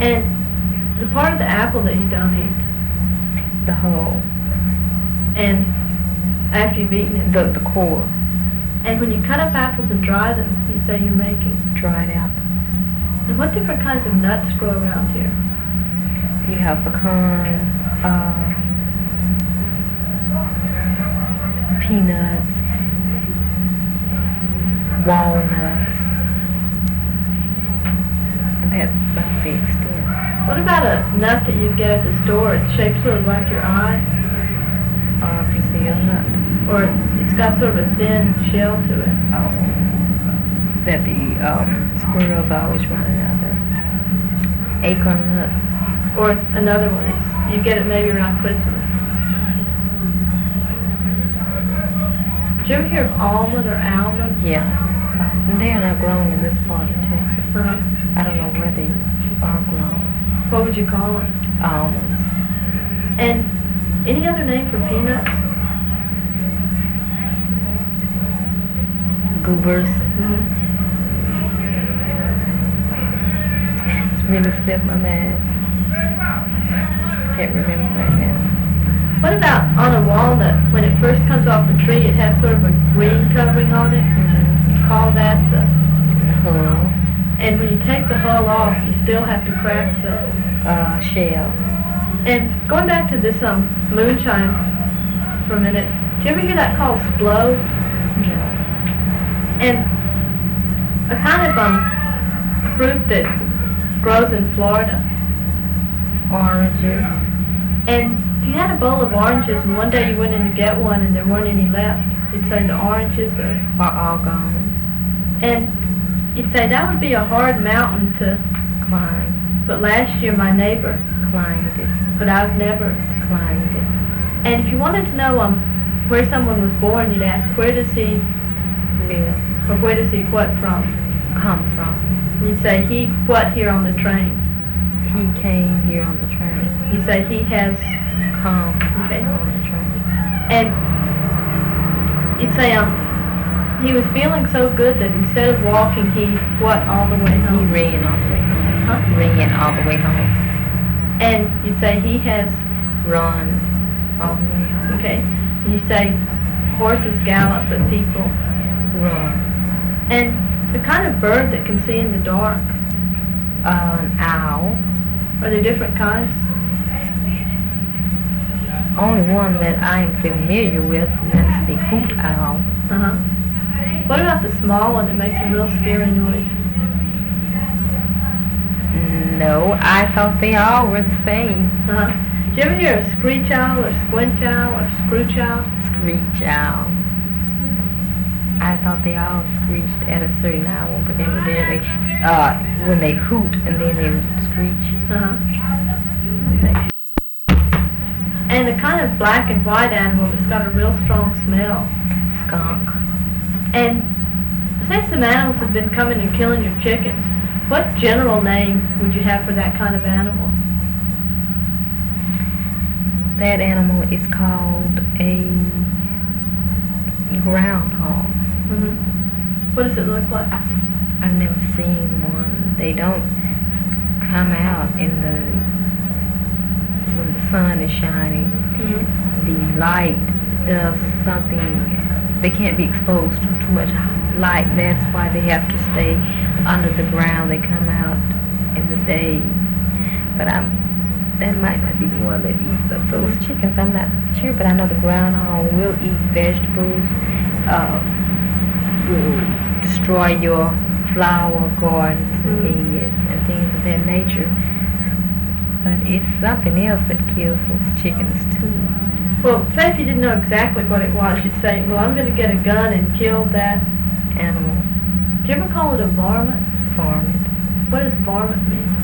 And the part of the apple that you don't eat, The whole, and after you've eaten it, the core, and when you cut up apples and dry them, you say you're making. dried apple. And what different kinds of nuts grow around here? You have pecans, peanuts, walnuts, and that's about the extent. What about a nut that you get at the store? It's shaped sort of like your eye, Brazil nut, or it's got sort of a thin shell to it. that the squirrels always running out there. Acorn nuts. Or another one, you get it maybe around Christmas. Did you ever hear of almond or almond? Yeah. And they are not grown in this part of Texas. Uh-huh. I don't know where they are grown. What would you call it? Almonds. And any other name for peanuts? Goobers. Mm-hmm. It's really slipped my mind. Can't remember right now. What about on a walnut, when it first comes off the tree, it has sort of a green covering on it? Mm-hmm. You call that the Hull. And when you take the hull off, you still have to crack the... Shell. And going back to this moonshine for a minute, did you ever hear that called splo? No. And a kind of fruit that grows in Florida. Oranges. And if you had a bowl of oranges and one day you went in to get one and there weren't any left, you'd say the oranges are all gone. And you'd say that would be a hard mountain to climb. But last year my neighbor climbed it. But I've never climbed it. And if you wanted to know where someone was born, you'd ask, where does he live? Or where does he what from? Come from. You'd say, he what here on the train? He came here on the train. You say, he has come on the train. And you'd say, he was feeling so good that instead of walking, he what all the way home? He ran all the way home. Huh? Ran all the way home. And you'd say, he has run all the way home. Okay. And you say, horses gallop, but people run. And the kind of bird that can see in the dark? An owl. Are there different kinds? Only one that I am familiar with, and that's the hoot owl. Uh-huh. What about the small one that makes a real scary noise? No, I thought they all were the same. Uh-huh. Did you ever hear a screech owl or squinch owl or scrooch owl? Screech owl. I thought they all screeched at a certain hour, but evidently when they hoot and then they screech. Uh-huh. And a kind of black and white animal that's got a real strong smell. Skunk. And since some animals have been coming and killing your chickens, what general name would you have for that kind of animal? That animal is called a groundhog. Mm-hmm. What does it look like? I've never seen one. They don't come out when the sun is shining. Mm-hmm. The light does something. They can't be exposed to too much light. That's why they have to stay under the ground. They come out in the day. But that might not be the one that eats up those chickens. I'm not sure, but I know the groundhog will eat vegetables, will destroy your flower gardens and beds and things of that nature. But it's something else that kills those chickens too. Well, say if you didn't know exactly what it was, you'd say, well, I'm going to get a gun and kill that animal. Do you ever call it a varmint? Varmint. What does varmint mean?